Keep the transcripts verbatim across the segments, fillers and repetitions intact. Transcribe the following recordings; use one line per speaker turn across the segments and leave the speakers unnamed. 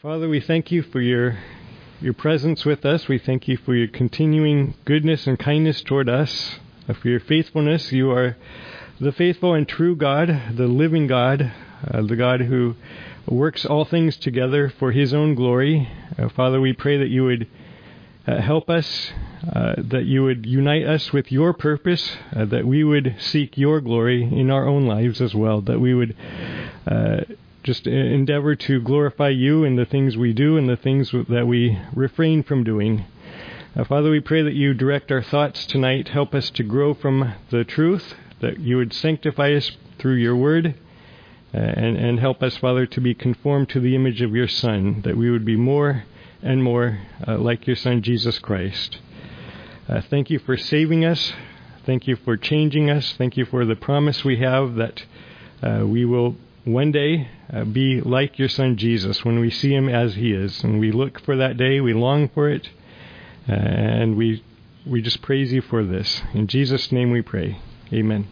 Father, we thank you for your your presence with us. We thank you for your continuing goodness and kindness toward us, for your faithfulness. You are the faithful and true God, the living God, uh, the God who works all things together for his own glory. Uh, Father, we pray that you would uh, help us, uh, that you would unite us with your purpose, uh, that we would seek your glory in our own lives as well, that we would uh, just endeavor to glorify you in the things we do and the things that we refrain from doing. Uh, Father, we pray that you direct our thoughts tonight, help us to grow from the truth, that you would sanctify us through your word, uh, and, and help us, Father, to be conformed to the image of your Son, that we would be more and more uh, like your Son, Jesus Christ. Uh, thank you for saving us. Thank you for changing us. Thank you for the promise we have that uh, we will one day uh, be like your Son Jesus when we see him as he is. And we look for that day. We long for it. Uh, and we we just praise you for this. In Jesus' name we pray. Amen.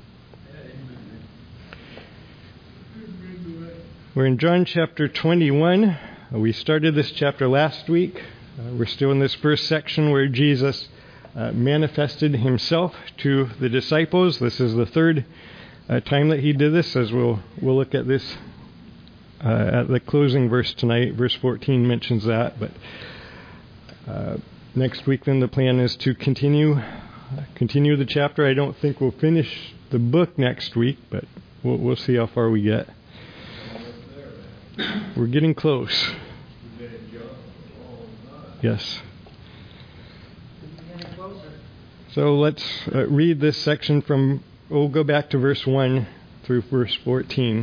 We're in John chapter twenty-one. We started this chapter last week. Uh, we're still in this first section where Jesus uh, manifested himself to the disciples. This is the third uh, time that he did this, as we'll we'll look at this uh, at the closing verse tonight. Verse fourteen mentions that, but uh, next week then the plan is to continue uh, continue the chapter. I don't think we'll finish the book next week, but we'll, we'll see how far we get. We're getting close. Yes. So let's uh, read this section from, we'll go back to verse one through verse fourteen.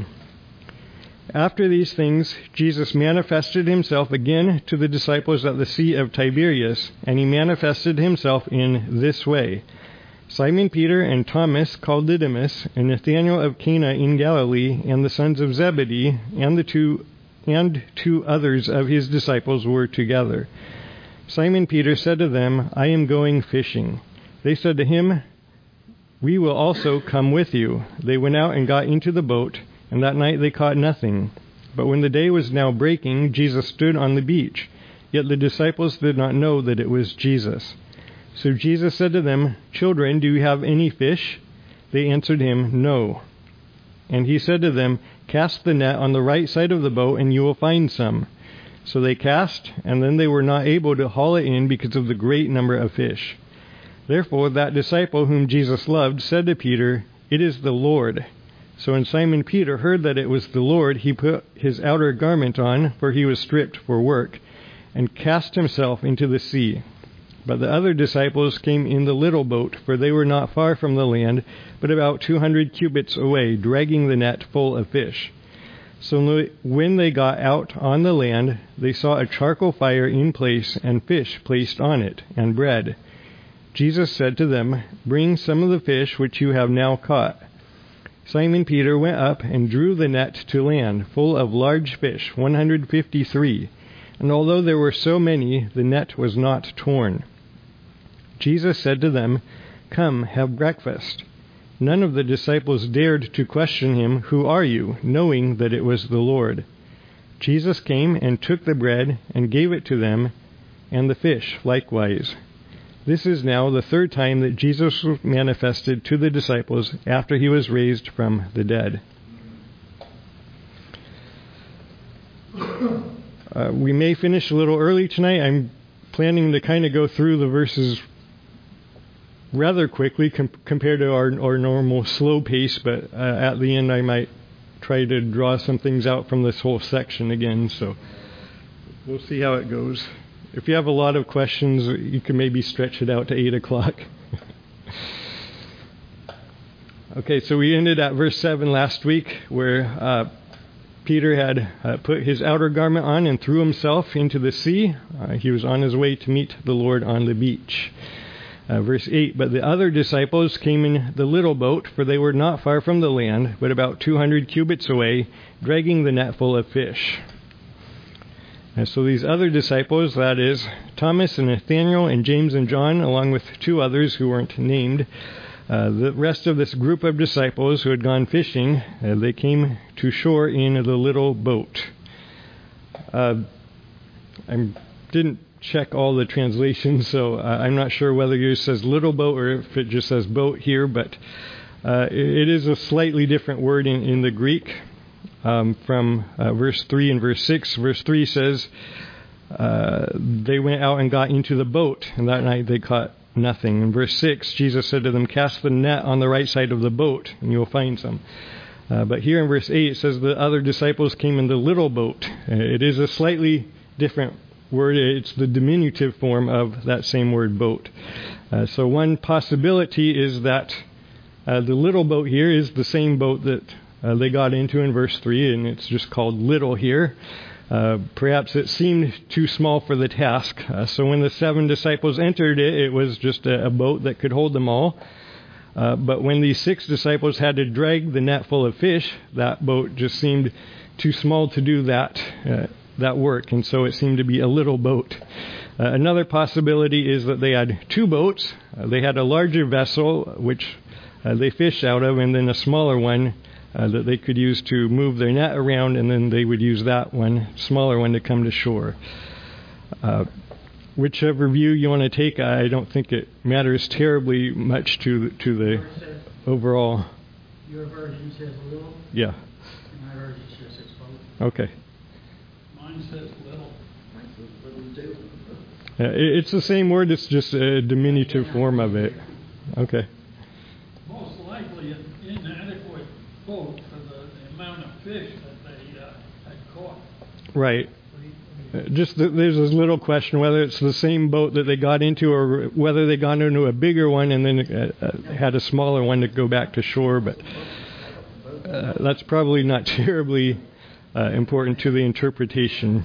After these things, Jesus manifested himself again to the disciples at the Sea of Tiberias, and he manifested himself in this way. Simon Peter and Thomas, called Didymus, and Nathanael of Cana in Galilee, and the sons of Zebedee, and the two and two others of his disciples were together. Simon Peter said to them, I am going fishing. They said to him, we will also come with you. They went out and got into the boat, and that night they caught nothing. But when the day was now breaking, Jesus stood on the beach. Yet the disciples did not know that it was Jesus. So Jesus said to them, children, do you have any fish? They answered him, no. And he said to them, cast the net on the right side of the boat, and you will find some. So they cast, and then they were not able to haul it in because of the great number of fish. Therefore that disciple whom Jesus loved said to Peter, it is the Lord. So when Simon Peter heard that it was the Lord, he put his outer garment on, for he was stripped for work, and cast himself into the sea. But the other disciples came in the little boat, for they were not far from the land, but about two hundred cubits away, dragging the net full of fish. So when they got out on the land, they saw a charcoal fire in place, and fish placed on it, and bread. Jesus said to them, bring some of the fish which you have now caught. Simon Peter went up and drew the net to land, full of large fish, one hundred fifty-three. And although there were so many, the net was not torn. Jesus said to them, come, have breakfast. None of the disciples dared to question him, who are you, knowing that it was the Lord. Jesus came and took the bread and gave it to them, and the fish likewise. This is now the third time that Jesus was manifested to the disciples after he was raised from the dead. Uh, we may finish a little early tonight. I'm planning to kind of go through the verses rather quickly com- compared to our, our normal slow pace, but uh, at the end I might try to draw some things out from this whole section again, so we'll see how it goes. If you have a lot of questions, you can maybe stretch it out to eight o'clock. Okay, so we ended at verse seven last week, where uh, Peter had uh, put his outer garment on and threw himself into the sea. Uh, he was on his way to meet the Lord on the beach. Uh, verse eight, but the other disciples came in the little boat, for they were not far from the land, but about two hundred cubits away, dragging the net full of fish. And so these other disciples, that is, Thomas and Nathanael and James and John, along with two others who weren't named, uh, the rest of this group of disciples who had gone fishing, uh, they came to shore in the little boat. Uh, I didn't check all the translations, so uh, I'm not sure whether it says little boat or if it just says boat here, but uh, it, it is a slightly different word in, in the Greek um, from uh, verse three and verse six. Verse three says, uh, they went out and got into the boat, and that night they caught nothing. In verse six, Jesus said to them, cast the net on the right side of the boat, and you'll find some. Uh, but here in verse eight, it says the other disciples came in the little boat. Uh, it is a slightly different word. It's the diminutive form of that same word, boat. Uh, so one possibility is that uh, the little boat here is the same boat that uh, they got into in verse three, and it's just called little here. Uh, perhaps it seemed too small for the task. Uh, so when the seven disciples entered it, it was just a, a boat that could hold them all. Uh, but when these six disciples had to drag the net full of fish, that boat just seemed too small to do that uh, that work, and so it seemed to be a little boat. Uh, another possibility is that they had two boats. Uh, they had a larger vessel, which uh, they fished out of, and then a smaller one uh, that they could use to move their net around, and then they would use that one, smaller one, to come to shore. Uh, whichever view you want to take, I don't think it matters terribly much to to the says, overall.
Your version says little?
Yeah.
And my version says it's both.
Okay.
Mine says little. Mine says little too.
Uh, it, it's the same word, it's just a diminutive form of it. Okay.
Most likely an inadequate boat for the, the amount of fish that they uh, had caught.
Right. Uh, just the, there's this little question whether it's the same boat that they got into or whether they got into a bigger one and then uh, uh, had a smaller one to go back to shore. But uh, that's probably not terribly uh, important to the interpretation.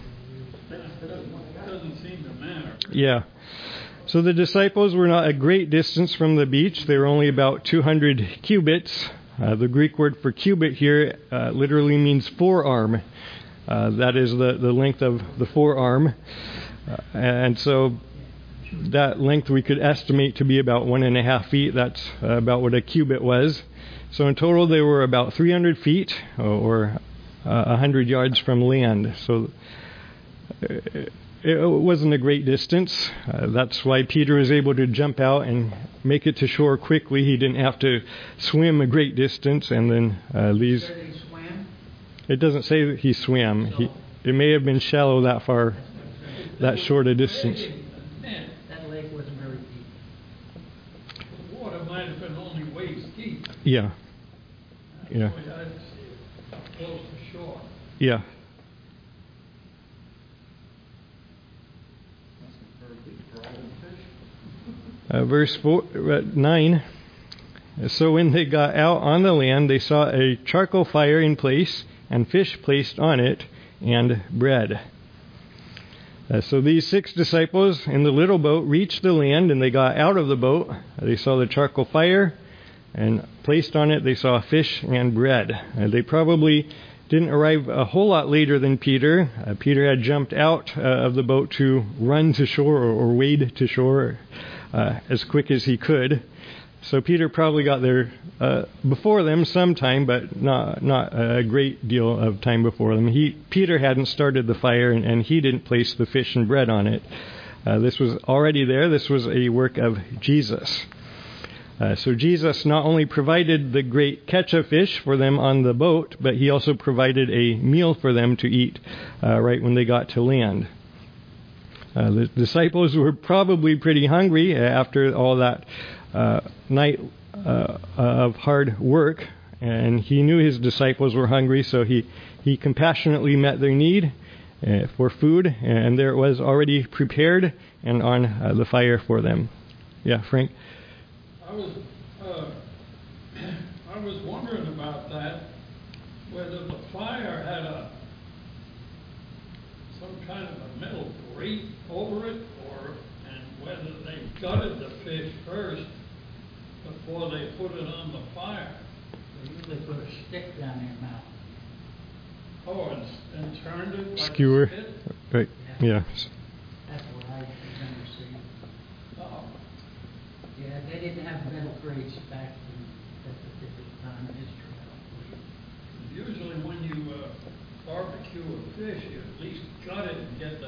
Doesn't seem to matter.
Yeah. So the disciples were not a great distance from the beach. They were only about two hundred cubits. Uh, the Greek word for cubit here uh, literally means forearm. Uh, that is the, the length of the forearm. Uh, and so that length we could estimate to be about one and a half feet. That's uh, about what a cubit was. So in total they were about three hundred feet or uh, one hundred yards from land. So uh, it wasn't a great distance. Uh, that's why Peter was able to jump out and make it to shore quickly. He didn't have to swim a great distance and then uh, these... It doesn't say that he swam. He, it may have been shallow that far, that short a distance.
That lake wasn't very deep. The water might have been only waist deep.
Yeah. Yeah.
Close to shore.
Yeah. Uh, verse four, uh, nine. So when they got out on the land, they saw a charcoal fire in place, and fish placed on it, and bread. Uh, so these six disciples in the little boat reached the land, and they got out of the boat. They saw the charcoal fire, and placed on it they saw fish and bread. Uh, they probably didn't arrive a whole lot later than Peter. Uh, Peter had jumped out uh, of the boat to run to shore or, or wade to shore uh, as quick as he could. So Peter probably got there uh, before them sometime, but not not a great deal of time before them. He Peter hadn't started the fire, and, and he didn't place the fish and bread on it. Uh, this was already there. This was a work of Jesus. Uh, so Jesus not only provided the great catch of fish for them on the boat, but he also provided a meal for them to eat uh, right when they got to land. Uh, the disciples were probably pretty hungry after all that uh, night uh, of hard work, and he knew his disciples were hungry, so he, he compassionately met their need uh, for food, and there it was already prepared and on uh, the fire for them. Yeah, Frank?
I was uh, I was wondering about that, whether the fire had a some kind of a metal grate over it, or and whether they gutted the fish first before they put it on the fire. They usually put a stick down their mouth. Oh, and, and turned it like
skewer.
A spit?
Right. Yeah. yeah.
That's what I remember seeing. Oh. Yeah, they didn't have metal grates back in that particular time in history, I don't believe. Usually when you uh, barbecue a fish, you at least gut it and get the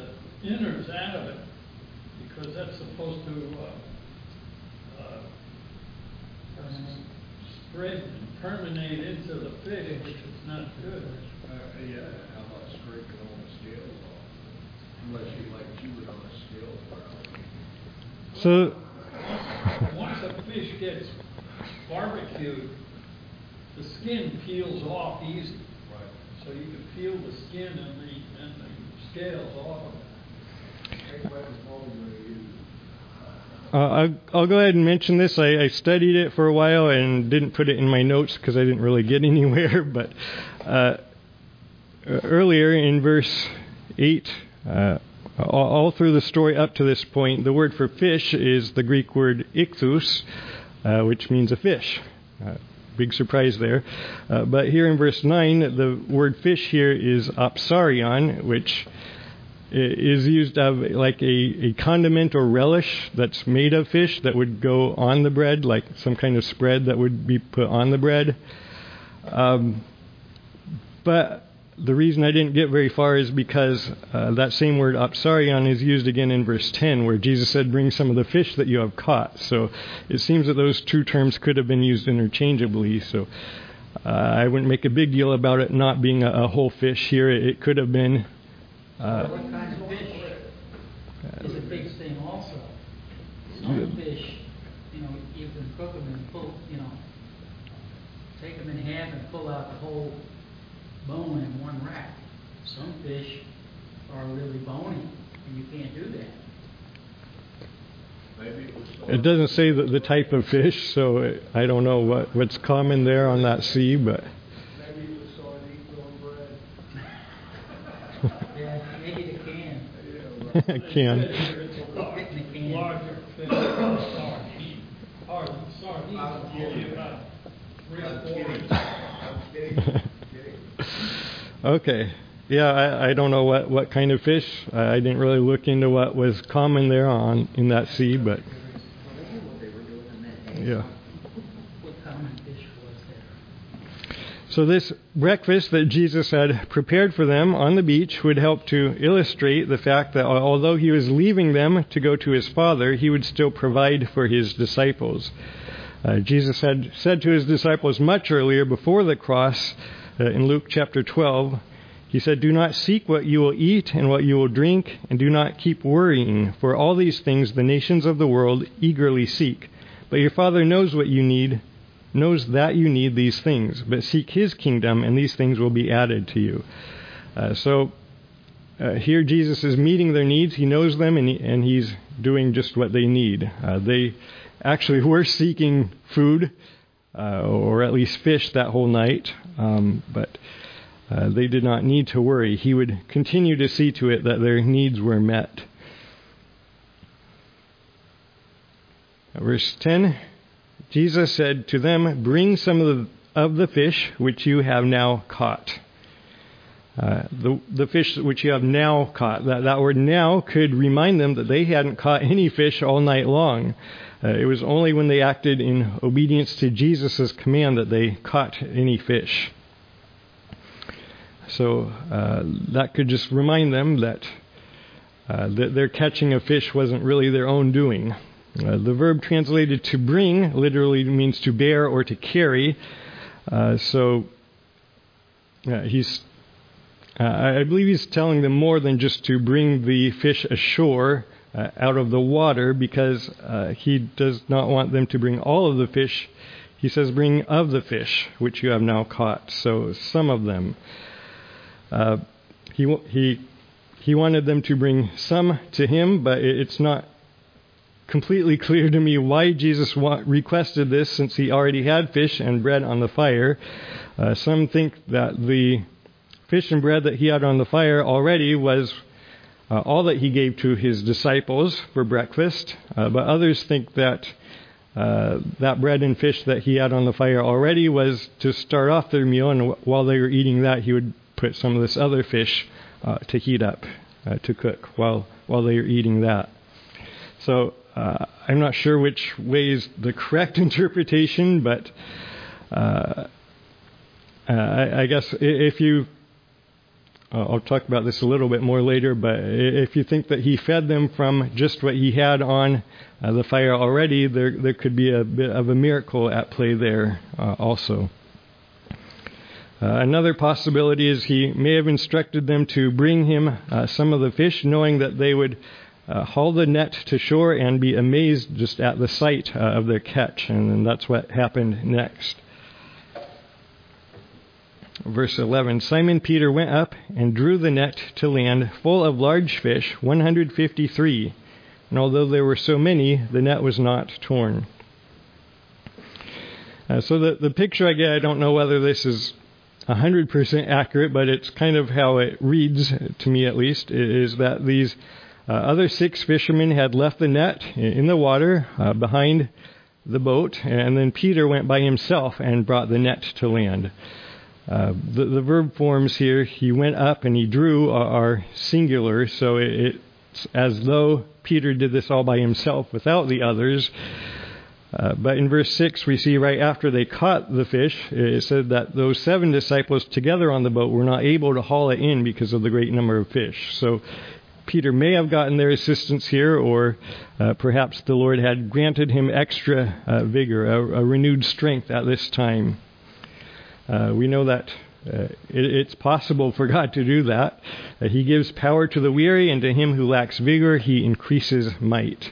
innards out of it, because that's supposed to uh, uh, spread and permeate into the fish, which is not good.
Uh, yeah, how about scraping all the scales off? Unless you like chew it on the scales.
So,
Once a fish gets barbecued, the skin peels off easy.
Right.
So you can peel the skin and the, and the scales off of it.
Take what is all you're going to use.
uh, I'll, I'll go ahead and mention this. I, I studied it for a while and didn't put it in my notes because I didn't really get anywhere. But uh, earlier in verse eight, uh, all, all through the story up to this point, the word for fish is the Greek word ichthus, uh, which means a fish. Uh, Big surprise there. Uh, but here in verse nine, the word fish here is opsarion, which is used of like a, a condiment or relish that's made of fish that would go on the bread, like some kind of spread that would be put on the bread. Um, but the reason I didn't get very far is because uh, that same word opsarion is used again in verse ten, where Jesus said, bring some of the fish that you have caught. So it seems that those two terms could have been used interchangeably. So uh, I wouldn't make a big deal about it not being a, a whole fish here. It, it could have been... Uh,
what kind of fish is a big thing also? Some fish, you know, you can cook them and pull, you know, take them in half and pull out the whole bone in one rack. Some fish are really bony, and you can't do that.
Maybe it was
it doesn't say the, the type of fish, so I don't know what, what's common there on that sea, but...
Maybe it was sardines on bread.
Yeah, maybe the can.
I can.
It's a lar-
Fit in the can.
larger fish than sardine. Or sardines
I'm
will
kidding.
be about three
I'm
or four
kidding.
inches.
I'm kidding. I'm kidding.
Okay. Yeah, I, I don't know what, what kind of fish. I, I didn't really look into what was common there on in that sea, but yeah.
What common fish was there?
So this breakfast that Jesus had prepared for them on the beach would help to illustrate the fact that although he was leaving them to go to his Father, he would still provide for his disciples. Uh, Jesus had said to his disciples much earlier, before the cross, uh, in Luke chapter twelve, he said, do not seek what you will eat and what you will drink, and do not keep worrying, for all these things the nations of the world eagerly seek. But your Father knows what you need, knows that you need these things. But seek his kingdom, and these things will be added to you. Uh, so uh, here Jesus is meeting their needs. He knows them, and, he, and he's doing just what they need. Uh, they actually were seeking food, uh, or at least fish that whole night, um, but uh, they did not need to worry. He would continue to see to it that their needs were met. Verse ten, Jesus said to them, bring some of the, of the fish which you have now caught. Uh, the, the fish which you have now caught. That, that word now could remind them that they hadn't caught any fish all night long. Uh, it was only when they acted in obedience to Jesus' command that they caught any fish. So uh, that could just remind them that, uh, that their catching of fish wasn't really their own doing. Uh, the verb translated to bring literally means to bear or to carry. Uh, so uh, he's, uh, I believe he's telling them more than just to bring the fish ashore uh, out of the water, because uh, he does not want them to bring all of the fish. He says, bring of the fish which you have now caught. So some of them. Uh, he he he wanted them to bring some to him, but it's not completely clear to me why Jesus wa- requested this, since he already had fish and bread on the fire. Uh, some think that the fish and bread that he had on the fire already was uh, all that he gave to his disciples for breakfast, uh, but others think that uh, that bread and fish that he had on the fire already was to start off their meal, and w- while they were eating that, he would put some of this other fish uh, to heat up, uh, to cook while while they were eating that. So uh, I'm not sure which way is the correct interpretation, but uh, uh, I, I guess if you uh, I'll talk about this a little bit more later, but if you think that he fed them from just what he had on uh, the fire already, there there could be a bit of a miracle at play there uh, also. Uh, another possibility is he may have instructed them to bring him uh, some of the fish, knowing that they would uh, haul the net to shore and be amazed just at the sight uh, of their catch. And then that's what happened next. Verse eleven, Simon Peter went up and drew the net to land full of large fish, one hundred fifty-three. And although there were so many, the net was not torn. Uh, so the, the picture I get, I don't know whether this is one hundred percent accurate, but it's kind of how it reads, to me at least, is that these uh, other six fishermen had left the net in the water uh, behind the boat, and then Peter went by himself and brought the net to land. Uh, the, the verb forms here, he went up and he drew, are, are singular, so it, it's as though Peter did this all by himself without the others. Uh, but in verse six, we see right after they caught the fish, it said that those seven disciples together on the boat were not able to haul it in because of the great number of fish. So Peter may have gotten their assistance here, or uh, perhaps the Lord had granted him extra uh, vigor, a, a renewed strength at this time. Uh, we know that uh, it, it's possible for God to do that. Uh, he gives power to the weary, and to him who lacks vigor, he increases might.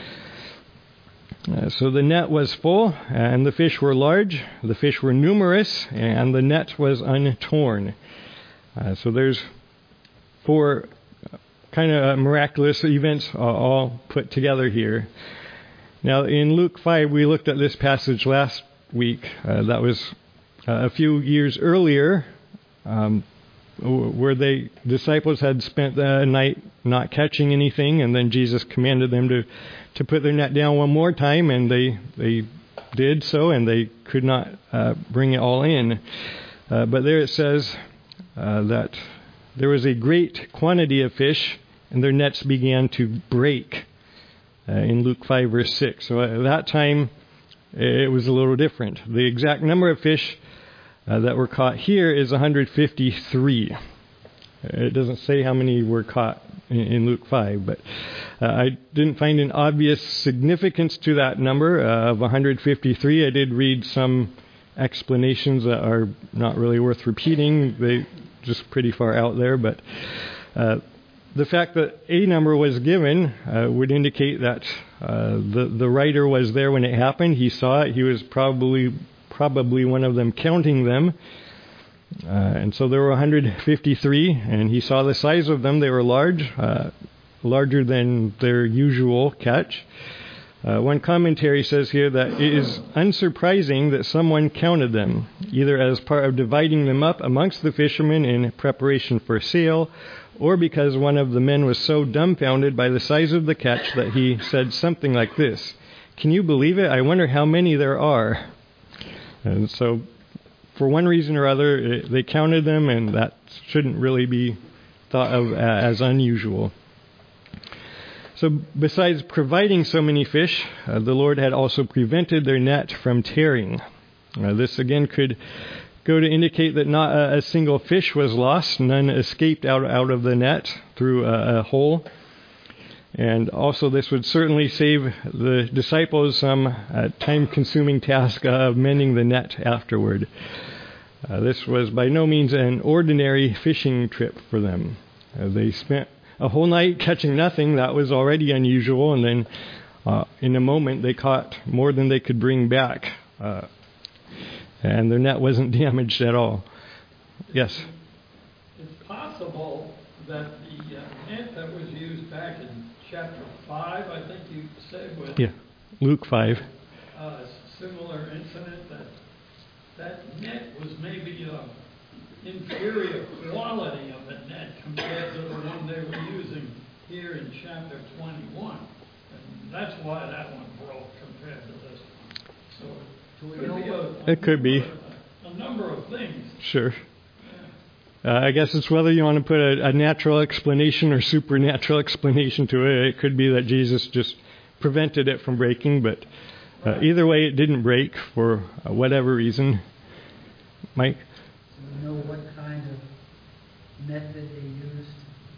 Uh, so the net was full, and the fish were large, the fish were numerous, and the net was untorn. Uh, so there's four kind of miraculous events uh, all put together here. Now in Luke five, we looked at this passage last week. Uh, that was uh, a few years earlier, um, where the disciples had spent the night not catching anything, and then Jesus commanded them to to put their net down one more time, and they they did so, and they could not uh, bring it all in. Uh, but there it says uh, that there was a great quantity of fish, and their nets began to break, uh, in Luke five, verse six. So at that time, it was a little different. The exact number of fish uh, that were caught here is one hundred fifty-three. It doesn't say how many were caught in, in Luke five, but uh, I didn't find an obvious significance to that number uh, of one hundred fifty-three. I did read some explanations that are not really worth repeating. They just pretty far out there, but uh, the fact that a number was given uh, would indicate that uh, the the writer was there when it happened. He saw it. He was probably probably one of them counting them. Uh, and so there were one hundred fifty-three, and he saw the size of them. They were large, uh, larger than their usual catch. Uh, one commentary says here that it is unsurprising that someone counted them, either as part of dividing them up amongst the fishermen in preparation for sale, or because one of the men was so dumbfounded by the size of the catch that he said something like this: "Can you believe it? I wonder how many there are." And so, for one reason or other, it, they counted them, and that shouldn't really be thought of as unusual. So besides providing so many fish, uh, the Lord had also prevented their net from tearing. Uh, this again could go to indicate that not a, a single fish was lost. None escaped out, out of the net through a, a hole. And also this would certainly save the disciples some uh, time-consuming task of mending the net afterward. Uh, this was by no means an ordinary fishing trip for them. Uh, they spent a whole night catching nothing. That was already unusual. And then uh, in a moment they caught more than they could bring back. Uh, and their net wasn't damaged at all. Yes?
It's possible that the uh, net that was used back in chapter five, I think you said, was
yeah, Luke five.
a similar incident, that that net was maybe an inferior quality of a net compared to the one they were using here in chapter twenty-one. And that's why that one broke compared to this one. So it could be a, a
It could be.
A, a number of things.
Sure. Uh, I guess it's whether you want to put a, a natural explanation or supernatural explanation to it. It could be that Jesus just prevented it from breaking, but uh, right. Either way, it didn't break for uh, whatever reason. Mike?
Do we know what kind of method they used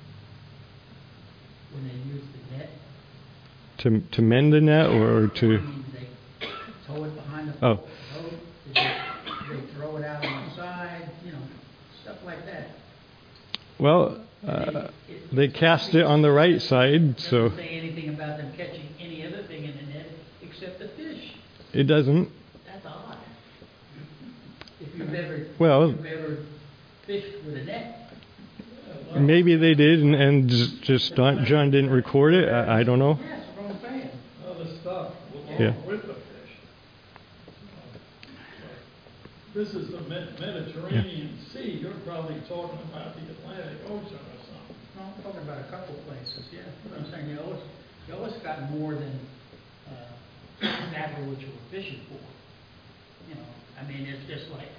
when they used the net?
To to mend the net or
I
to
mean, they tow it behind the
Oh.
boat, did they, they throw it out on the side, you know, stuff like that.
well, uh, they cast it on the right side, so
Doesn't say anything about them catching any other thing in the net except the fish.
it doesn't.
That's odd. If you've ever,
Well-
if you've ever fished with a net,
Maybe they did, and, and just just Don, John didn't record it. I, I don't know.
yeah, that's what I'm saying.
Other stuff along
Yeah.
with the fish. This is the Med- Mediterranean Sea. You're probably talking about the Atlantic Ocean or something.
No, I'm talking about a couple of places, yeah. What I'm saying, you always, you always got more than uh, exactly what you were fishing for. You know, I mean, it's just like,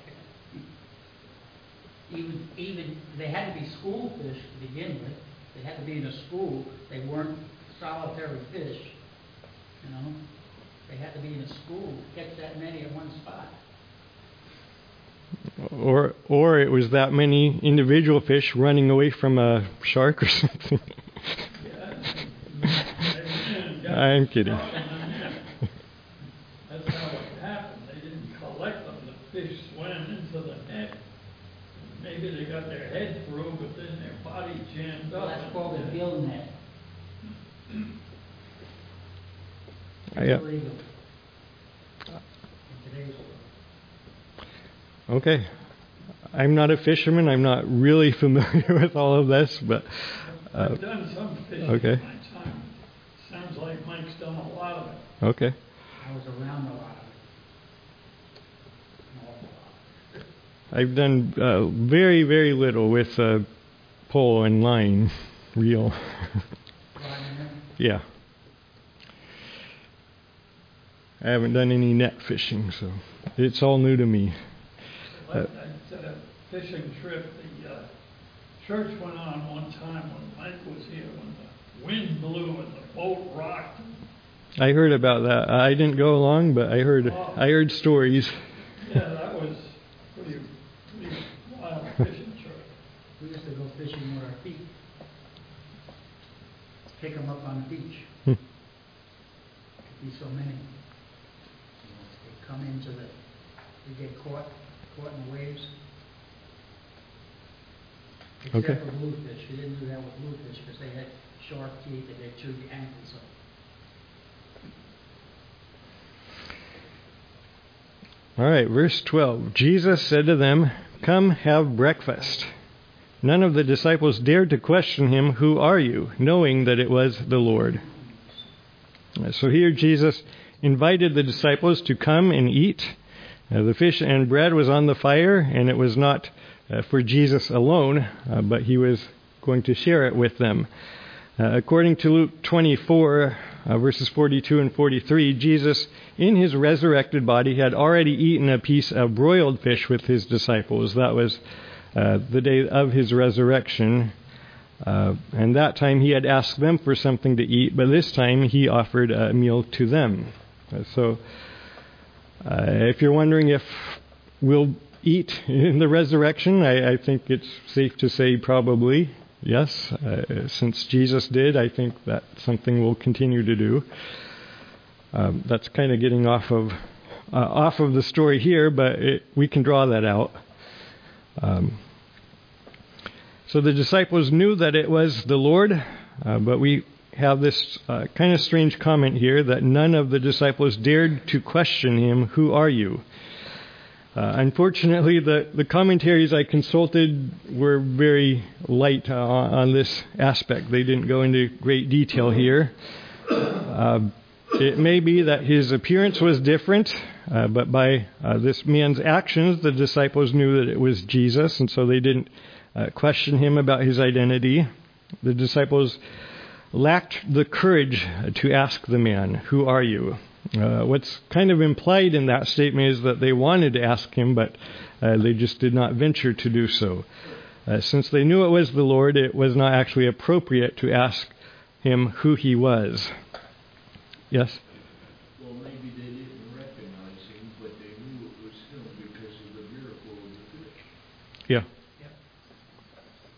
even, even, they had to be school fish to begin with. They had to be in a school. They weren't solitary fish, you know. They had to be in a school to catch that many at one spot.
Or or it was that many individual fish running away from a shark or something. I'm kidding.
That's how it happened. They didn't collect them. The fish swam into the net. Maybe they got their head through, but then their body jammed
So
up.
that's called a gill net.
Uh, yeah.
Illegal in today's world.
Okay. I'm not a fisherman. I'm not really familiar with all of this, but uh,
I've done some fishing
okay.
in my time. Sounds like Mike's done a lot of it.
okay.
I was around a lot of it. An awful lot.
I've done uh, very very little with uh, pole and line, reel.
Right in there.
Yeah. I haven't done any net fishing, so it's all new to me.
I I did a fishing trip. The uh, church went on one time when Mike was here, when the wind blew and the boat rocked.
I heard about that. I didn't go along, but I heard
Oh.
I heard stories.
Yeah, that was pretty, pretty wild fishing trip.
We used to go fishing with our feet. Pick them up on the beach.
Hmm.
Could be so many. You know, they come into the, they get caught, caught in the waves. Except
Okay.
for bluefish. We didn't do that with bluefish because they had sharp teeth and they chewed your ankles up.
All right, verse twelve. Jesus said to them, "Come, have breakfast." None of the disciples dared to question him, "Who are you?" knowing that it was the Lord. So here Jesus invited the disciples to come and eat. Uh, the fish and bread was on the fire, and it was not uh, for Jesus alone, uh, but he was going to share it with them. Uh, according to Luke twenty-four, uh, verses forty-two and forty-three, Jesus, in his resurrected body, had already eaten a piece of broiled fish with his disciples. That was uh, the day of his resurrection. Uh, and that time he had asked them for something to eat, but this time he offered a meal to them. Uh, so uh, if you're wondering if we'll eat in the resurrection, I, I think it's safe to say probably yes. Uh, since Jesus did, I think that's something we'll continue to do. Um, that's kind of getting off of uh, off of the story here, but it, we can draw that out. Um, so the disciples knew that it was the Lord, uh, but we have this uh, kind of strange comment here that none of the disciples dared to question him, "Who are you?" Uh, unfortunately, the, the commentaries I consulted were very light uh, on this aspect. They didn't go into great detail here. Uh, it may be that his appearance was different, uh, but by uh, this man's actions, the disciples knew that it was Jesus, and so they didn't uh, question him about his identity. The disciples lacked the courage to ask the man, "Who are you?" Uh, what's kind of implied in that statement is that they wanted to ask him, but uh, they just did not venture to do so. Uh, since they knew it was the Lord, it was not actually appropriate to ask him who he was. Yes?
Well, maybe they didn't recognize him, but they knew it was him because of the miracle of the fish.
Yeah.
Yep.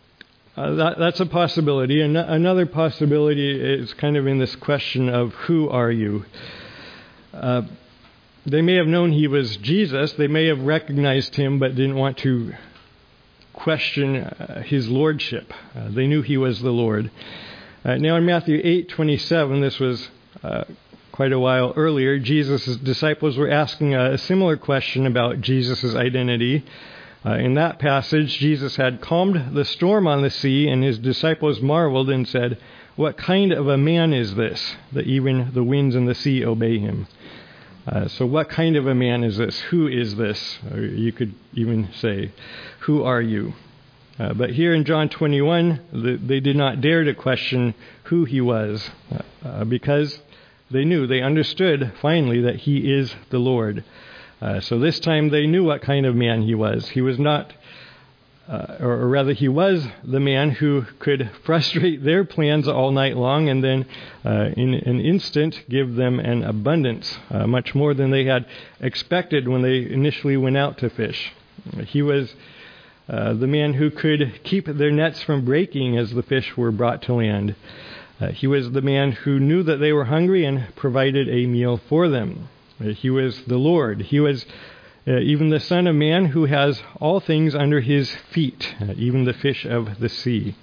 uh, that, that's a possibility. And another possibility is kind of in this question of who are you? Uh, they may have known he was Jesus. They may have recognized him, but didn't want to question uh, his lordship. Uh, they knew he was the Lord. Uh, now in Matthew eight twenty-seven, this was uh, quite a while earlier, Jesus' disciples were asking a, a similar question about Jesus' identity. Uh, in that passage, Jesus had calmed the storm on the sea, and his disciples marveled and said, "What kind of a man is this, that even the winds and the sea obey him?" Uh, so what kind of a man is this? Who is this? Or you could even say, who are you? Uh, but here in John twenty-one, the, they did not dare to question who he was, uh, because they knew, they understood finally that he is the Lord. Uh, so this time they knew what kind of man he was. He was not, uh, or, or rather he was the man who could frustrate their plans all night long and then uh, in an instant give them an abundance, uh, much more than they had expected when they initially went out to fish. He was uh, the man who could keep their nets from breaking as the fish were brought to land. Uh, he was the man who knew that they were hungry and provided a meal for them. Uh, he was the Lord. He was uh, even the Son of Man who has all things under his feet, uh, even the fish of the sea.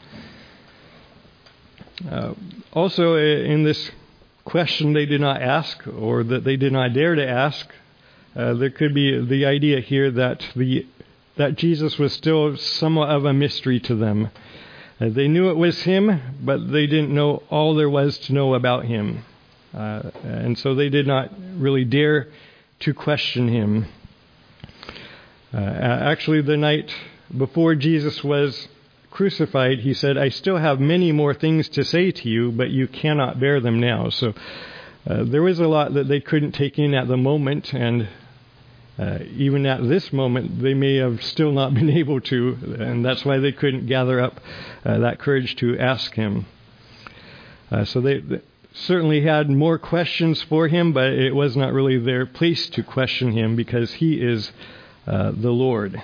Uh, also, uh, in this question they did not ask, or that they did not dare to ask, uh, there could be the idea here that the that Jesus was still somewhat of a mystery to them. Uh, they knew it was him, but they didn't know all there was to know about him. Uh, and so they did not really dare to question him. Uh, actually, the night before Jesus was crucified, he said, "I still have many more things to say to you, but you cannot bear them now." So uh, there was a lot that they couldn't take in at the moment, and Uh, even at this moment, they may have still not been able to, and that's why they couldn't gather up uh, that courage to ask him. Uh, so they, they certainly had more questions for him, but it was not really their place to question him because he is uh, the Lord.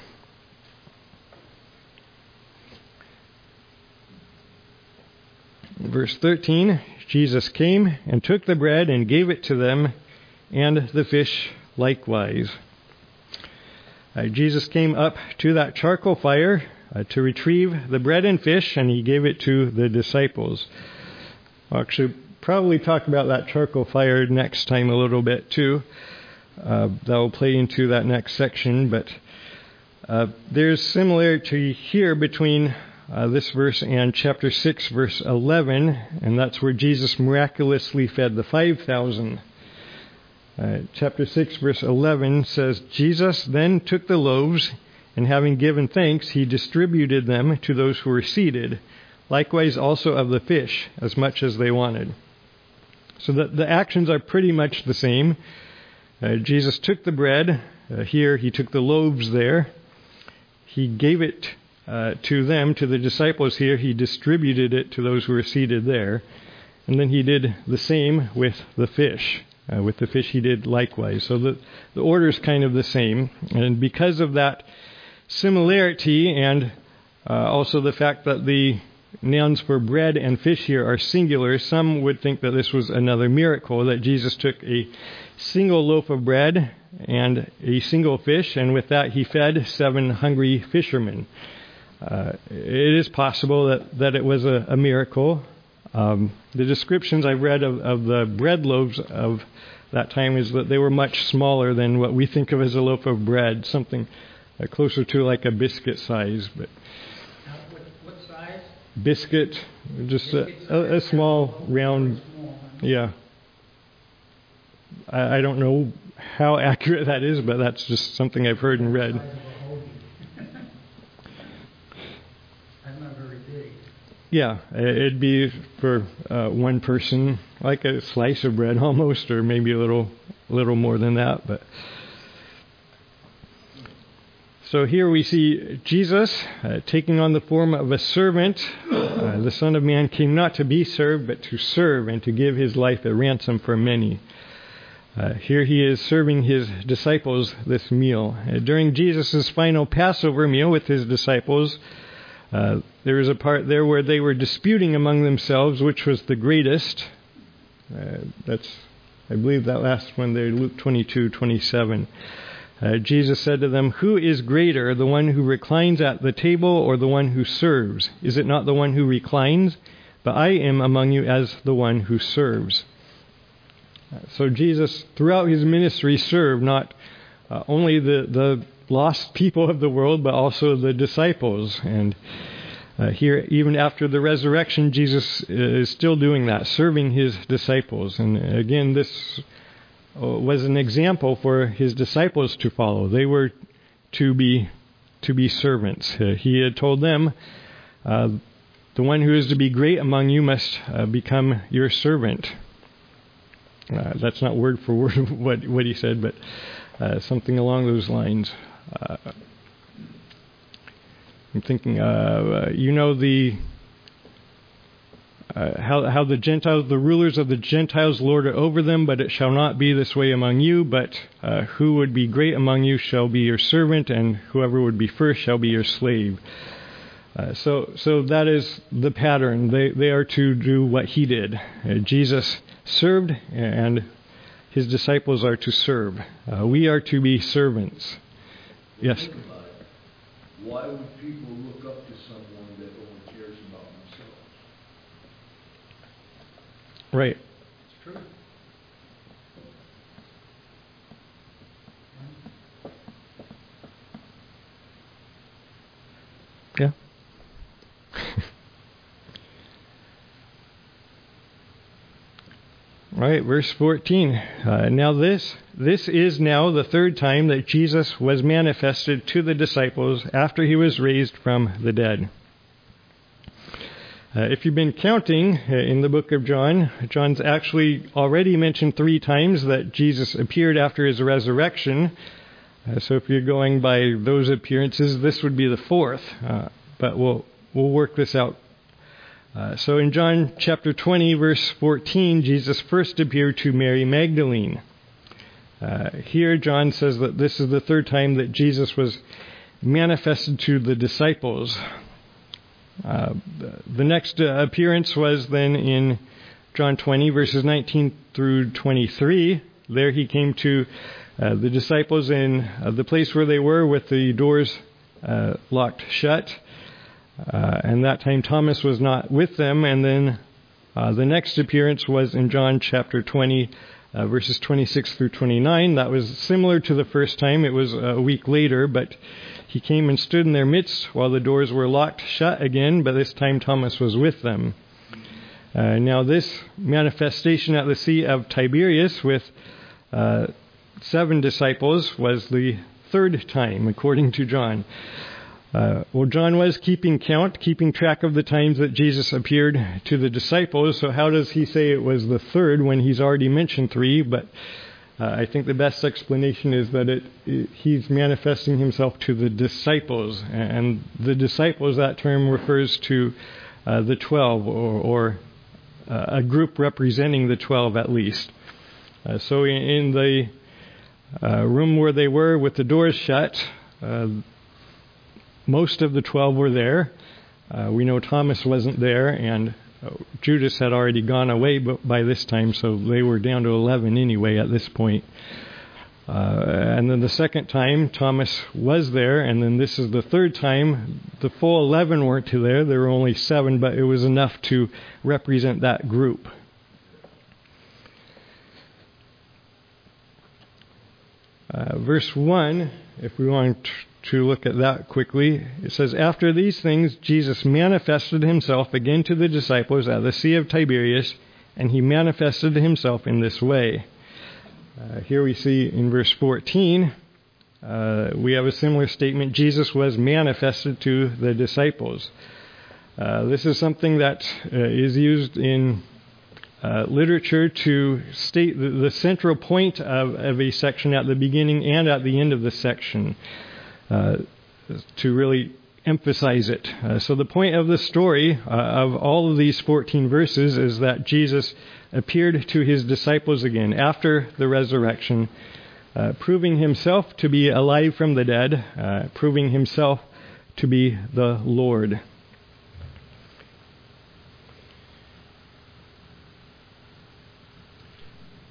Verse thirteen, Jesus came and took the bread and gave it to them, and the fish likewise. Uh, Jesus came up to that charcoal fire uh, to retrieve the bread and fish, and he gave it to the disciples. I'll actually probably talk about that charcoal fire next time a little bit too. Uh, that will play into that next section, but uh, there's similarity here between uh, this verse and chapter six, verse eleven, and that's where Jesus miraculously fed the five thousand. Uh, chapter six, verse eleven says, "Jesus then took the loaves, and having given thanks, he distributed them to those who were seated, likewise also of the fish, as much as they wanted." So the, the actions are pretty much the same. Uh, Jesus took the bread. Uh, here, he took the loaves there. He gave it uh, to them, to the disciples here. He distributed it to those who were seated there. And then he did the same with the fish. Uh, with the fish he did likewise. So the, the order is kind of the same. And because of that similarity and uh, also the fact that the nouns for bread and fish here are singular, some would think that this was another miracle, that Jesus took a single loaf of bread and a single fish, and with that he fed seven hungry fishermen. Uh, it is possible that, that it was a, a miracle. Um, the descriptions I've read of, of the bread loaves of that time is that they were much smaller than what we think of as a loaf of bread, something uh, closer to like a biscuit size. But
Now, what, what size?
biscuit, just
Biscuit
a, a, a
size?
small round,
Small, huh?
yeah. I, I don't know how accurate that is, but that's just something I've heard and read.
Size of a hoagie. That's not very big.
Yeah, it'd be for uh, one person, like a slice of bread almost, or maybe a little, little more than that. But so here we see Jesus uh, taking on the form of a servant. Uh, the Son of Man came not to be served, but to serve and to give his life a ransom for many. Uh, here he is serving his disciples this meal. Uh, during Jesus' final Passover meal with his disciples, Uh, there is a part there where they were disputing among themselves which was the greatest. Uh, that's, I believe that last one there, Luke twenty-two twenty-seven. Uh, Jesus said to them, "Who is greater, the one who reclines at the table or the one who serves? Is it not the one who reclines? But I am among you as the one who serves." Uh, so Jesus, throughout his ministry, served not uh, only the, the lost people of the world, but also the disciples. And uh, here, even after the resurrection, Jesus is still doing that, serving his disciples. And again, this was an example for his disciples to follow. They were to be to be servants. Uh, he had told them, uh, the one who is to be great among you must uh, become your servant. Uh, that's not word for word what, what he said, but uh, something along those lines. Uh, I'm thinking, uh, uh, you know, the Uh, how, how the Gentiles, the rulers of the Gentiles lord it over them, but it shall not be this way among you, but uh, who would be great among you shall be your servant, and whoever would be first shall be your slave. Uh, so so that is the pattern. They, they are to do what he did. Uh, Jesus served, and his disciples are to serve. Uh, we are to be servants. Yes?
Think about it. Why would people look up to someone that only cares about themselves?
Right.
It's true.
Yeah. All right, verse fourteen. Uh, now this, this is now the third time that Jesus was manifested to the disciples after he was raised from the dead. Uh, if you've been counting uh, in the book of John, John's actually already mentioned three times that Jesus appeared after his resurrection. Uh, so if you're going by those appearances, this would be the fourth. Uh, but we'll we'll work this out. Uh, so in John chapter twenty, verse fourteen, Jesus first appeared to Mary Magdalene. Uh, here, John says that this is the third time that Jesus was manifested to the disciples. Uh, the next uh, appearance was then in John twenty, verses nineteen through twenty-three. There he came to uh, the disciples in uh, the place where they were with the doors uh, locked shut. Uh, and that time Thomas was not with them. And then uh, the next appearance was in John chapter twenty, uh, verses twenty-six through twenty-nine. That was similar to the first time. It was a week later, but he came and stood in their midst while the doors were locked shut again, but this time Thomas was with them. Uh, now this manifestation at the Sea of Tiberias with uh, seven disciples was the third time, according to John. Uh, well, John was keeping count, keeping track of the times that Jesus appeared to the disciples, so how does he say it was the third when he's already mentioned three? But Uh, I think the best explanation is that it, it, he's manifesting himself to the disciples. And the disciples, that term refers to uh, the twelve, or, or uh, a group representing the twelve at least. Uh, so in, in the uh, room where they were with the doors shut, uh, most of the twelve were there. Uh, we know Thomas wasn't there, and Judas had already gone away by this time, so they were down to eleven anyway at this point. Uh, and then the second time, Thomas was there, and then this is the third time. The full eleven weren't there. There were only seven, but it was enough to represent that group. Uh, verse one, if we want to to look at that quickly. It says, "After these things, Jesus manifested himself again to the disciples at the Sea of Tiberias, and he manifested himself in this way." Uh, here we see in verse fourteen, uh, we have a similar statement. Jesus was manifested to the disciples. Uh, this is something that uh, is used in uh, literature to state the, the central point of, of a section at the beginning and at the end of the section. Uh, to really emphasize it. Uh, so the point of the story uh, of all of these fourteen verses is that Jesus appeared to his disciples again after the resurrection, uh, proving himself to be alive from the dead, uh, proving himself to be the Lord.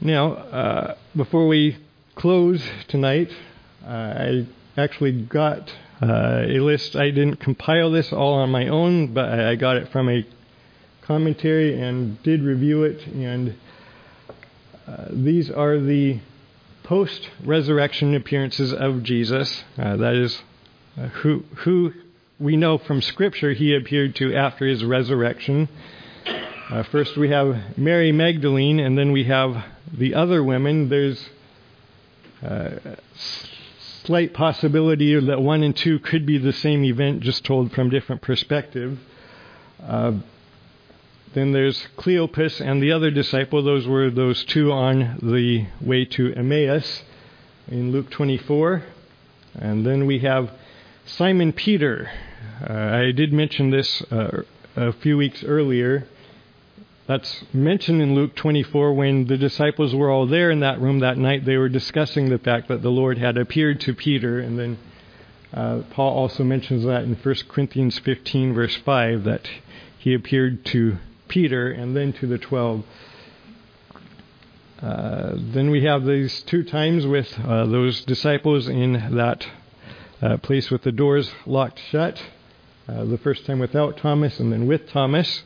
Now, uh, before we close tonight, uh, I actually got uh, a list. I didn't compile this all on my own, but I got it from a commentary and did review it. And uh, these are the post-resurrection appearances of Jesus. Uh, that is, uh, who who we know from Scripture he appeared to after his resurrection. Uh, first we have Mary Magdalene, and then we have the other women. There's uh, slight possibility that one and two could be the same event, just told from different perspectives. Uh, then there's Cleopas and the other disciple. Those were those two on the way to Emmaus in Luke twenty-four. And then we have Simon Peter. Uh, I did mention this uh, a few weeks earlier. That's mentioned in Luke twenty-four. When the disciples were all there in that room that night, they were discussing the fact that the Lord had appeared to Peter. And then uh, Paul also mentions that in First Corinthians fifteen, verse five, that he appeared to Peter and then to the twelve. Uh, then we have these two times with uh, those disciples in that uh, place with the doors locked shut. Uh, the first time without Thomas and then with Thomas.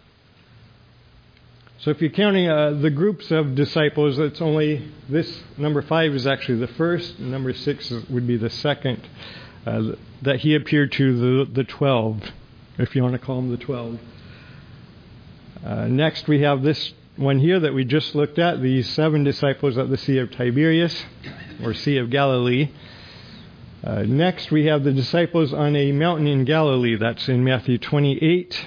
So if you're counting uh, the groups of disciples, it's only this number five is actually the first, and number six is, would be the second, uh, that he appeared to the, the twelve, if you want to call them the twelve. Uh, next we have this one here that we just looked at, the seven disciples at the Sea of Tiberias, or Sea of Galilee. Uh, next we have the disciples on a mountain in Galilee. That's in Matthew twenty-eight.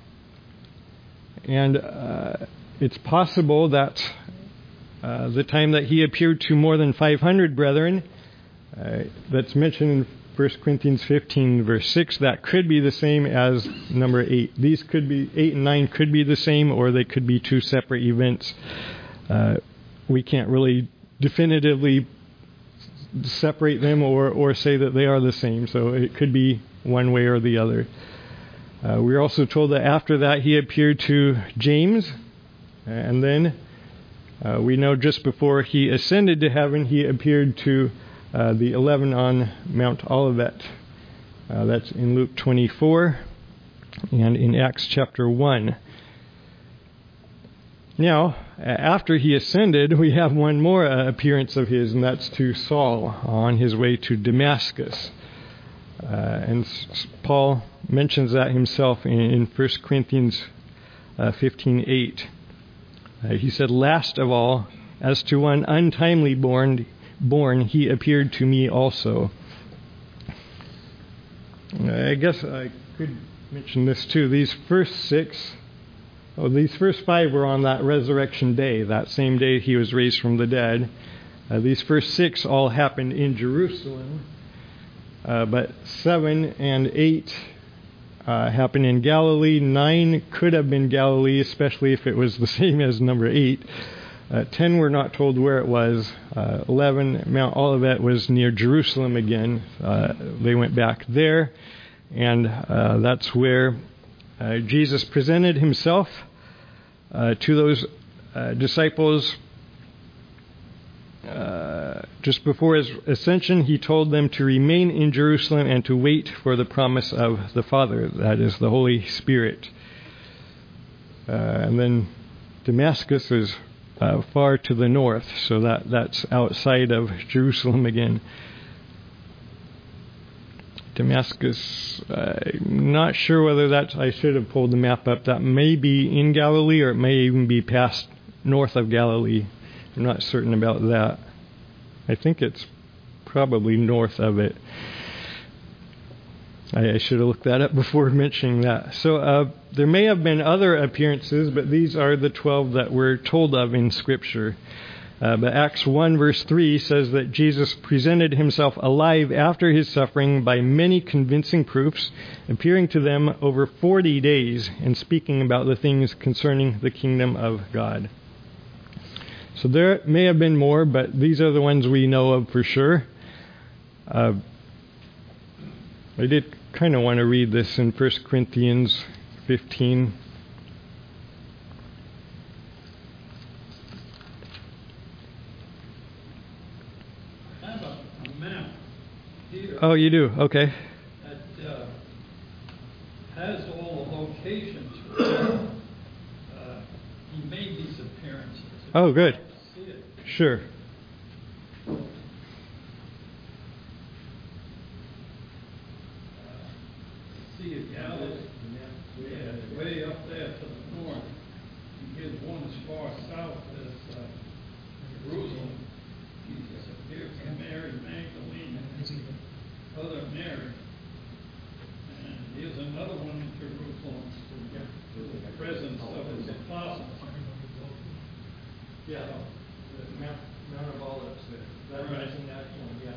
And uh, it's possible that uh, the time that he appeared to more than five hundred brethren, uh, that's mentioned in First Corinthians fifteen, verse six, that could be the same as number eight. These could be, eight and nine could be the same, or they could be two separate events. Uh, we can't really definitively separate them or, or say that they are the same, so it could be one way or the other. Uh, we're also told that after that he appeared to James, and then uh, we know just before he ascended to heaven he appeared to uh, the eleven on Mount Olivet. Uh, that's in Luke twenty-four and in Acts chapter one. Now, after he ascended, we have one more uh, appearance of his, and that's to Saul on his way to Damascus. Uh, and Paul mentions that himself in, in First Corinthians uh, fifteen eight. Uh, he said, "Last of all, as to one untimely born, born, he appeared to me also." Uh, I guess I could mention this too. These first six, oh, these first five were on that resurrection day, that same day he was raised from the dead. Uh, these first six all happened in Jerusalem. Uh, but seven and eight uh, happened in Galilee. Nine could have been Galilee, especially if it was the same as number eight. Uh, ten we're not told where it was. Uh, Eleven, Mount Olivet, was near Jerusalem again. Uh, they went back there, and uh, that's where uh, Jesus presented himself uh, to those uh, disciples. Uh, just before his ascension, he told them to remain in Jerusalem and to wait for the promise of the Father, that is, the Holy Spirit. Uh, and then Damascus is uh, far to the north, so that, that's outside of Jerusalem again. Damascus, uh, I'm not sure whether that's, I should have pulled the map up, that may be in Galilee or it may even be past north of Galilee. I'm not certain about that. I think it's probably north of it. I, I should have looked that up before mentioning that. So uh, there may have been other appearances, but these are the twelve that we're told of in Scripture. Uh, but Acts one verse three says that Jesus presented himself alive after his suffering by many convincing proofs, appearing to them over forty days and speaking about the things concerning the kingdom of God. So there may have been more, but these are the ones we know of for sure. Uh, I did kind of want to read this in First Corinthians fifteen. Oh, you do? Okay.
that uh, has all the locations where uh, he made these appearances. If
Oh,
you'd
good.
like to see it.
Sure.
See it, Galilee? Yeah, it's way up there to the north. You get one as far south as uh, Jerusalem. Jesus appeared to Mary Magdalene and other Mary. And here's another one in Jerusalem, the presence of his apostles.
Yeah. The Mount, Mount of Olives there. That
Right.
was in that one, yeah.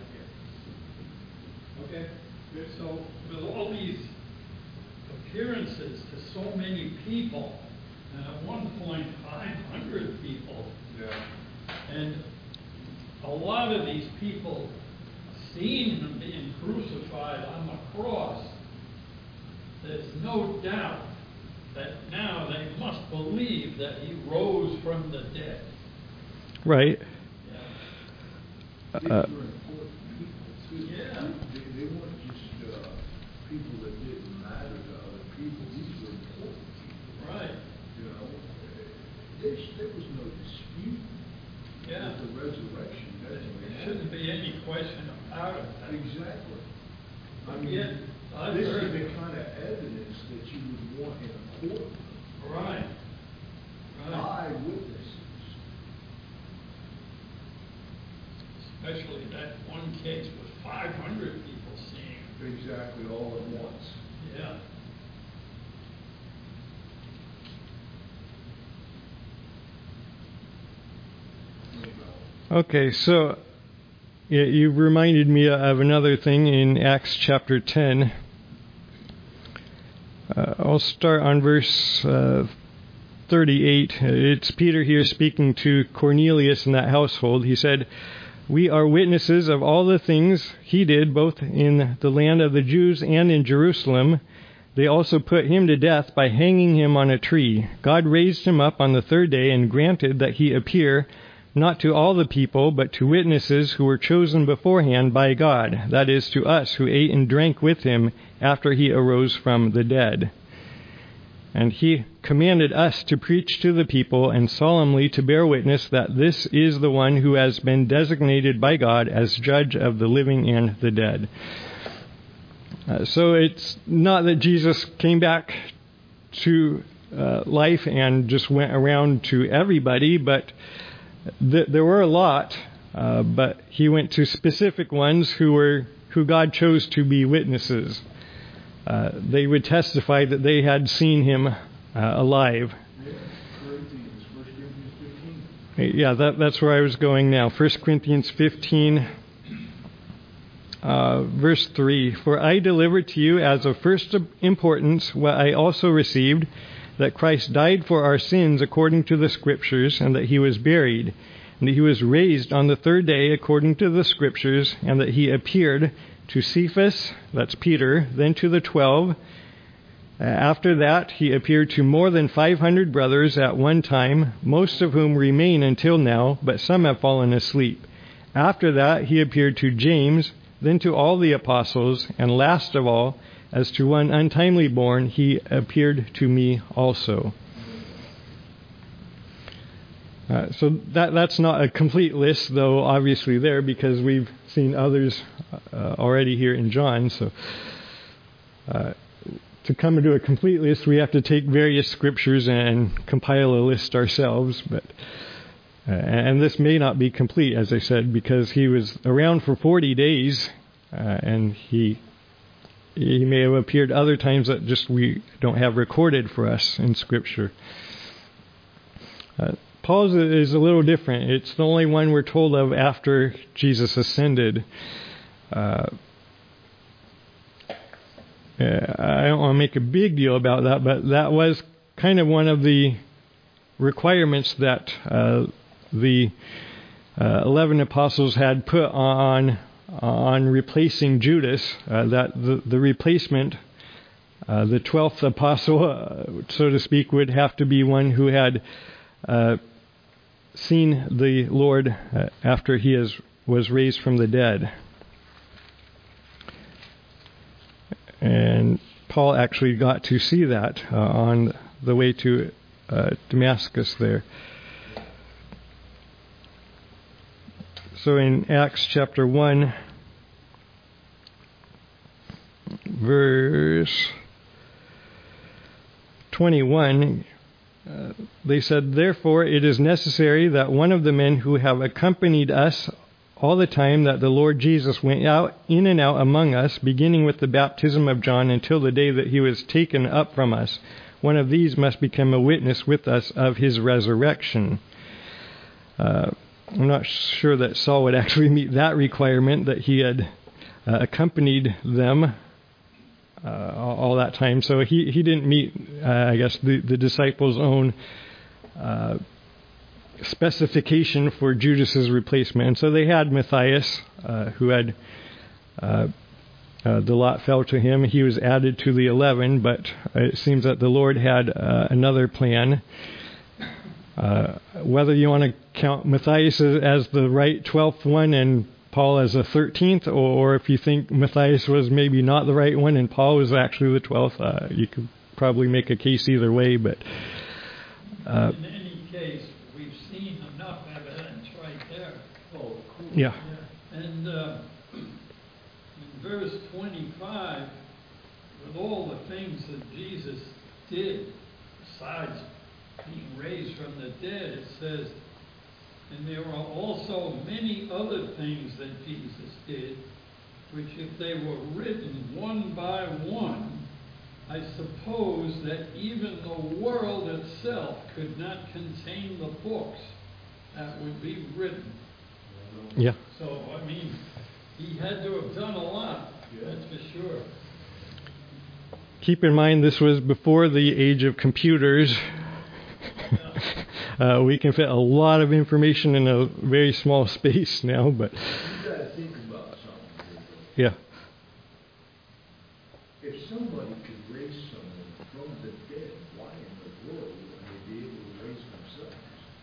Okay, so with all these appearances to so many people, and at one point five hundred people,
Yeah.
and a lot of these people seeing him being crucified on the cross, there's no doubt that now they must believe that he rose from the dead.
Right.
Yeah.
These
Uh,
were important people too.
Yeah.
They, they weren't just uh, people that didn't matter to other people. These were important people.
Right.
You know, there, there was no dispute
Yeah.
with the resurrection. Definitely
There shouldn't be any question about it.
Exactly. I mean,
Yet, I've
this
heard-
is the kind of evidence that you would want in a court.
Right. Right.
Eyewitnesses.
Especially that one case with five hundred people seeing him.
Exactly, all at once.
Yeah.
Okay, so yeah, you reminded me of another thing in Acts chapter ten. Uh, I'll start on verse uh, thirty-eight. It's Peter here speaking to Cornelius and that household. He said, "We are witnesses of all the things he did, both in the land of the Jews and in Jerusalem. They also put him to death by hanging him on a tree. God raised him up on the third day and granted that he appear not to all the people, but to witnesses who were chosen beforehand by God, that is, to us who ate and drank with him after he arose from the dead. And he commanded us to preach to the people and solemnly to bear witness that this is the one who has been designated by God as judge of the living and the dead." Uh, so it's not that Jesus came back to uh, life and just went around to everybody, but th- there were a lot, uh, but he went to specific ones who were who God chose to be witnesses. Uh, they would testify that they had seen him uh, alive.
Yeah, Corinthians, First Corinthians fifteen.
Yeah, that, that's where I was going now. First Corinthians fifteen, uh, verse three. "For I delivered to you as of first importance what I also received, that Christ died for our sins according to the Scriptures, and that he was buried, and that he was raised on the third day according to the Scriptures, and that he appeared to Cephas," that's Peter, "then to the twelve. Uh, after that, he appeared to more than five hundred brothers at one time, most of whom remain until now, but some have fallen asleep. After that, he appeared to James, then to all the apostles, and last of all, as to one untimely born, he appeared to me also." Uh, so that that's not a complete list, though, obviously there, because we've seen others uh, already here in John. So uh, to come to a complete list, we have to take various scriptures and compile a list ourselves. But uh, and this may not be complete, as I said, because he was around for forty days, uh, and he he may have appeared other times that just we don't have recorded for us in Scripture. Uh, Paul's is a little different. It's the only one we're told of after Jesus ascended. Uh, I don't want to make a big deal about that, but that was kind of one of the requirements that uh, the uh, eleven apostles had put on on replacing Judas. Uh, that the, the replacement, uh, the twelfth apostle, uh, so to speak, would have to be one who had uh, seen the Lord uh, after he is, was raised from the dead. and Paul actually got to see that uh, on the way to uh, Damascus there. So in Acts chapter one, verse twenty-one, uh, they said, "Therefore it is necessary that one of the men who have accompanied us all the time that the Lord Jesus went out in and out among us, beginning with the baptism of John until the day that he was taken up from us, one of these must become a witness with us of his resurrection." Uh, I'm not sure that Saul would actually meet that requirement, that he had uh, accompanied them uh, all, all that time. So he, he didn't meet, uh, I guess, the, the disciples' own uh, specification for Judas's replacement. And so they had Matthias, uh, who had uh, uh, the lot fell to him. He was added to the eleven, but it seems that the Lord had uh, another plan. Uh, whether you want to count Matthias as the right twelfth one and Paul as a thirteenth, or if you think Matthias was maybe not the right one and Paul was actually the twelfth, uh, you could probably make a case either way. But uh,
in any case, we've seen enough evidence right there. Oh, cool.
Yeah.
yeah. And uh, in verse twenty-five, with all the things that Jesus did, besides being raised from the dead, it says, "And there are also many other things that Jesus did, which if they were written one by one, I suppose that even the world itself could not contain the books that would be written."
Yeah.
So, I mean, he had to have done a lot, that's for sure.
Keep in mind, this was before the age of computers. Uh, we can fit a lot of information in a very small space now, but
You gotta think about something
yeah.
here, though. If somebody could raise someone from the dead, why in the world would they be able to raise themselves?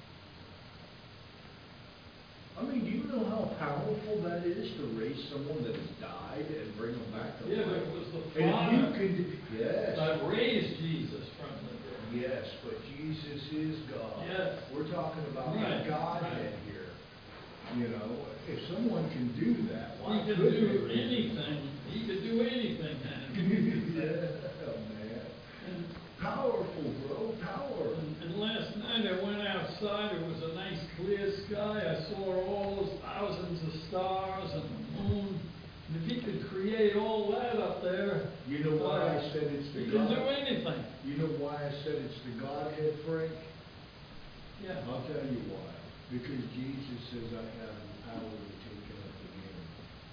I mean, do you know how powerful that is to raise someone that has died and bring them back to life?
Yeah, but it was the
And
Father
if you could, yes.
that raised Jesus from the dead.
Yes, but Jesus is God.
Yes.
We're talking about
Right,
the Godhead
right.
here. You know, if someone can do that, why
He could
couldn't
do
they?
anything. He could do anything, man.
Yeah, man.
And,
Powerful, bro. Power.
and, and last night I went outside. It was a nice clear sky. I saw all those thousands of stars and the moon. And if he could create all that up there,
You know why
uh,
I said it's the
he can do
God?
anything.
You know why I said it's the Godhead, Frank?
Yeah.
I'll tell you why. Because Jesus says I have the power to take it up again.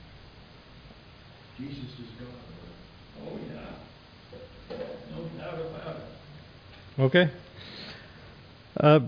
Jesus is God, bro.
Oh, yeah. No doubt about it.
Okay. Uh,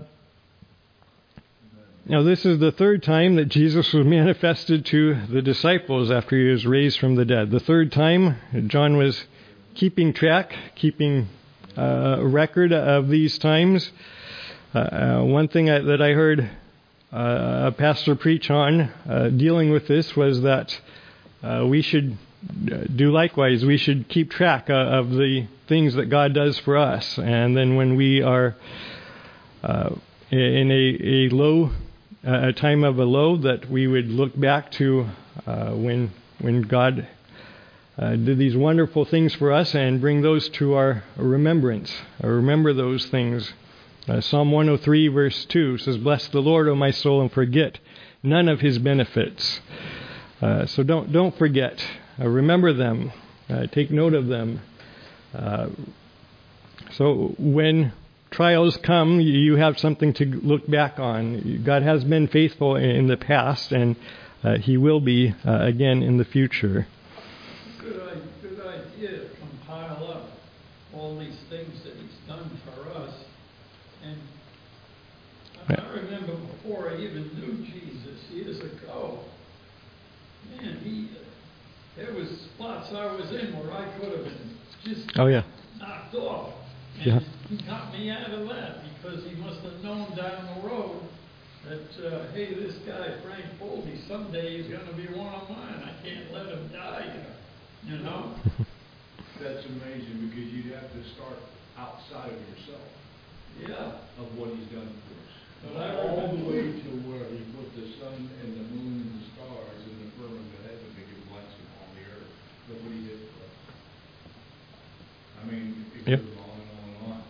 now, this is the third time that Jesus was manifested to the disciples after he was raised from the dead. The third time, John was keeping track, keeping uh, a record of these times. Uh, uh, one thing I, that I heard uh, a pastor preach on uh, dealing with this was that uh, we should do likewise. We should keep track uh, of the things that God does for us. And then when we are uh, in a, a low, uh, a time of a low, that we would look back to uh, when when God uh, did these wonderful things for us and bring those to our remembrance. Uh, remember those things. Uh, Psalm one oh three verse two says, "Bless the Lord, O my soul, and forget none of his benefits." Uh, so don't don't forget. Uh, remember them. Uh, take note of them. Uh, so when trials come, you have something to look back on. God has been faithful in the past, and uh, he will be uh, again in the future.
Good, i- good idea to compile up all these things that he's done for us. And I I remember before I even knew Jesus years ago, man, he, there was spots I was in where I could have been just
Oh yeah.
knocked off. And
Yeah.
he got me out of that because he must have known down the road that, uh, hey, this guy, Frank Foldy, someday he's going to be one of mine. I can't let him die here, you know?
that's amazing, because you'd have to start outside of yourself,
Yeah.
of what he's done for us.
But I
All the
remember-
way to where he put the sun and the moon and the stars in the firmament of heaven to give blessing on the earth. Look what he did for us. I mean, it
Yep.
goes on and on and on.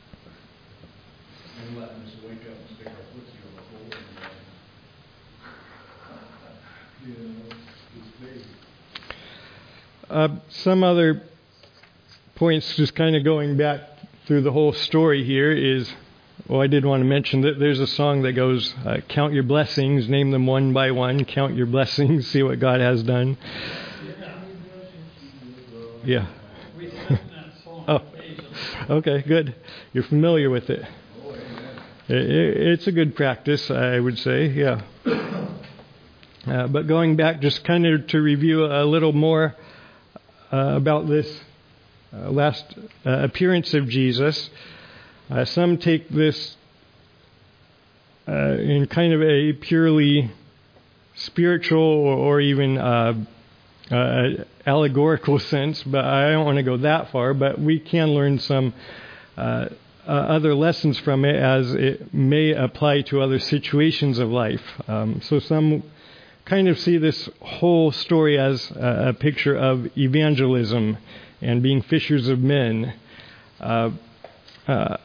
And letting us wake up and stick our footsie on the floor and, uh, you know, it's big.
Uh, some other points, just kind of going back through the whole story here, is, well, I did want to mention that there's a song that goes, uh, count your blessings, name them one by one, count your blessings, see what God has done. Yeah.
We sang that song
Oh.
occasionally.
Okay, good. You're familiar with it.
Oh, amen.
I- I- It's a good practice, I would say, yeah. Uh, but going back, just kind of to review a little more uh, about this uh, last uh, appearance of Jesus. Uh, some take this uh, in kind of a purely spiritual or, or even uh, uh, allegorical sense, but I don't want to go that far. But we can learn some uh, uh, other lessons from it, as it may apply to other situations of life. Um, so some kind of see this whole story as a, a picture of evangelism and being fishers of men. Uh, uh,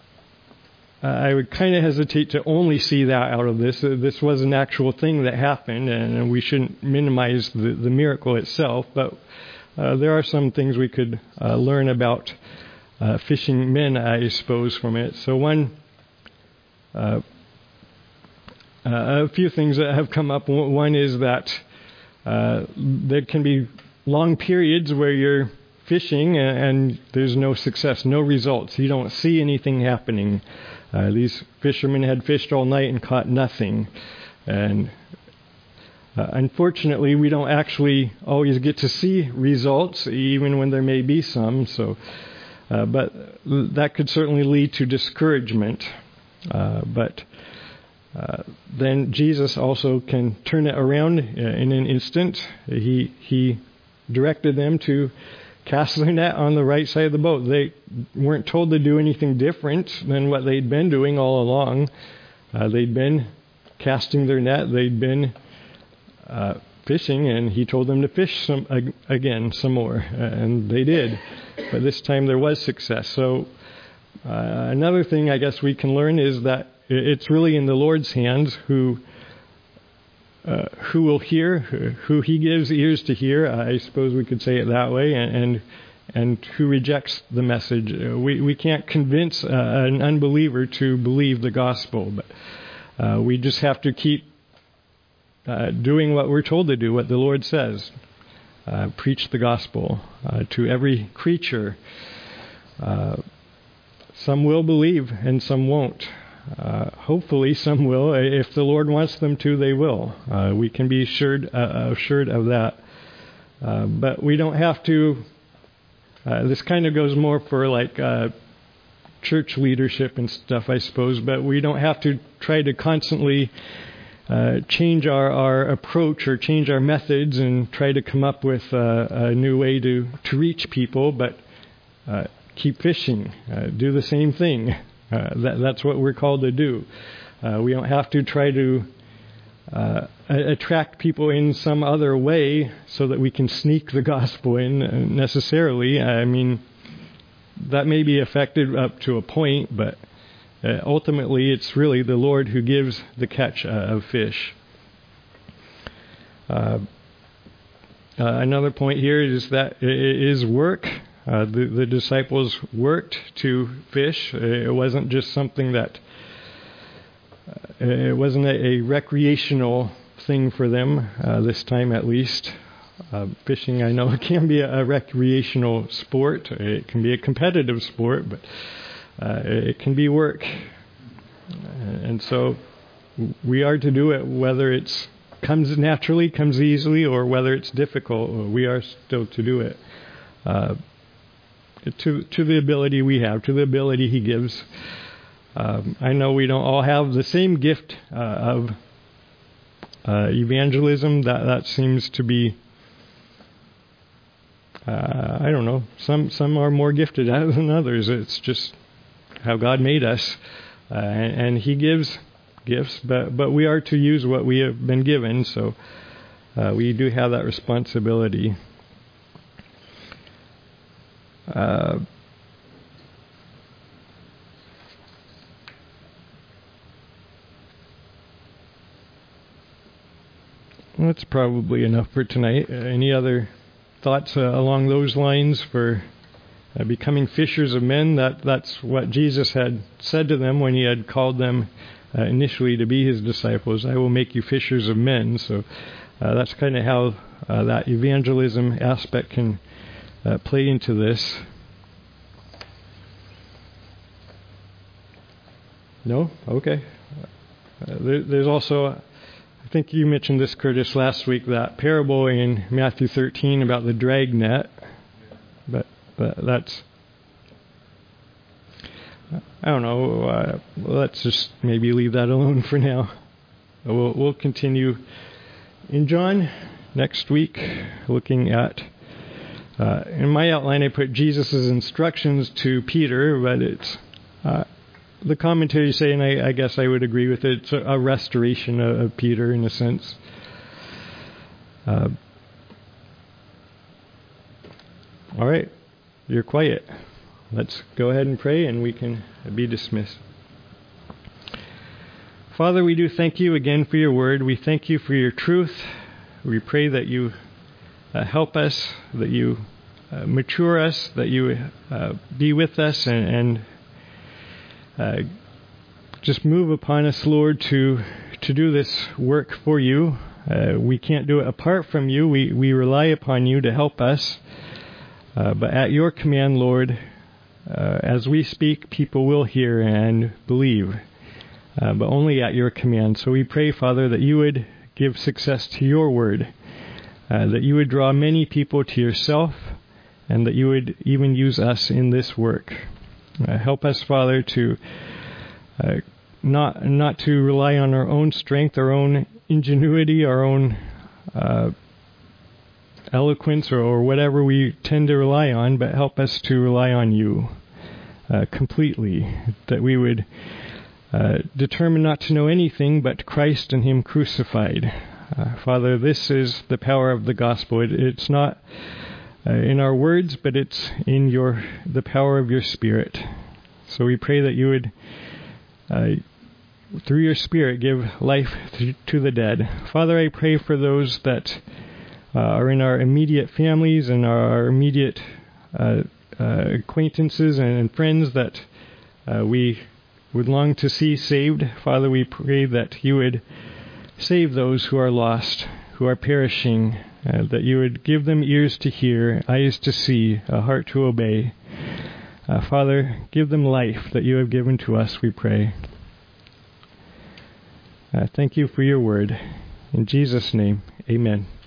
I would kind of hesitate to only see that out of this. Uh, This was an actual thing that happened, and we shouldn't minimize the, the miracle itself, but uh, there are some things we could uh, learn about uh, fishing men, I suppose, from it. So one, uh, uh, a few things that have come up. One is that uh, there can be long periods where you're fishing and, and there's no success, no results. You don't see anything happening. Uh, these fishermen had fished all night and caught nothing. And uh, unfortunately, we don't actually always get to see results, even when there may be some. So, uh, but that could certainly lead to discouragement. Uh, but uh, then Jesus also can turn it around in an instant. He he directed them to cast their net on the right side of the boat. They weren't told to do anything different than what they'd been doing all along. Uh, they'd been casting their net. They'd been uh, fishing, and he told them to fish some ag- again some more, and they did. But this time there was success. So uh, another thing I guess we can learn is that it's really in the Lord's hands who Uh, who will hear, who he gives ears to hear, I suppose we could say it that way, and and, and who rejects the message. Uh, we, we can't convince uh, an unbeliever to believe the gospel, but uh, we just have to keep uh, doing what we're told to do, what the Lord says. Uh, preach the gospel uh, to every creature. Uh, some will believe and some won't. Uh, hopefully some will. If the Lord wants them to, they will. Uh, we can be assured, uh, assured of that. Uh, but we don't have to, uh, this kind of goes more for like uh, church leadership and stuff, I suppose, but we don't have to try to constantly uh, change our, our approach or change our methods and try to come up with uh, a new way to, to reach people, but uh, keep fishing. Uh, do the same thing. Uh, that, that's what we're called to do. Uh, we don't have to try to uh, attract people in some other way so that we can sneak the gospel in necessarily. I mean, that may be effective up to a point, but uh, ultimately it's really the Lord who gives the catch uh, of fish. Uh, uh, another point here is that it is work. Uh, the, the disciples worked to fish. It wasn't just something that, uh, it wasn't a, a recreational thing for them, uh, this time at least. Uh, fishing, I know, it can be a, a recreational sport. It can be a competitive sport, but uh, it can be work. And so we are to do it whether it's comes naturally, comes easily, or whether it's difficult. We are still to do it. Uh, To, to the ability we have, to the ability he gives. Um, I know we don't all have the same gift uh, of uh, evangelism. That that seems to be Uh, I don't know. Some some are more gifted at it than others. It's just how God made us, uh, and, and He gives gifts, but but we are to use what we have been given. So uh, we do have that responsibility. Uh, that's probably enough for tonight. Uh, any other thoughts uh, along those lines for uh, becoming fishers of men? That that's what Jesus had said to them when He had called them uh, initially to be His disciples. I will make you fishers of men. So uh, that's kind of how uh, that evangelism aspect can uh, play into this. No? Okay. Uh, there, there's also, I think you mentioned this, Curtis, last week, that parable in Matthew thirteen about the dragnet. But, but that's, I don't know, uh, let's just maybe leave that alone for now. We'll, we'll continue in John next week, looking at, uh, in my outline I put Jesus' instructions to Peter, but it's, uh, the commentaries say, and I, I guess I would agree with it, it's a, a restoration of, of Peter in a sense. Uh, all right, you're quiet. Let's go ahead and pray and we can be dismissed. Father, we do thank you again for your word. We thank you for your truth. We pray that you uh, help us, that you uh, mature us, that you uh, be with us and, and Uh, just move upon us, Lord, to to do this work for you. Uh, we can't do it apart from you. We, we rely upon you to help us. Uh, but at your command, Lord, uh, as we speak, people will hear and believe. Uh, but only at your command. So we pray, Father, that you would give success to your word. Uh, that you would draw many people to yourself. And that you would even use us in this work. Uh, help us, Father, to uh, not not to rely on our own strength, our own ingenuity, our own uh, eloquence, or, or whatever we tend to rely on, but help us to rely on you uh, completely, that we would uh, determine not to know anything but Christ and Him crucified. Uh, Father, this is the power of the gospel. It, it's not Uh, in our words, but it's in your the power of your Spirit. So we pray that you would, uh, through your Spirit, give life th- to the dead. Father, I pray for those that uh, are in our immediate families and our immediate uh, uh, acquaintances and friends that uh, we would long to see saved. Father, we pray that you would save those who are lost, who are perishing, Uh, that you would give them ears to hear, eyes to see, a heart to obey. Uh, Father, give them life that you have given to us, we pray. Uh, thank you for your word. In Jesus' name, amen.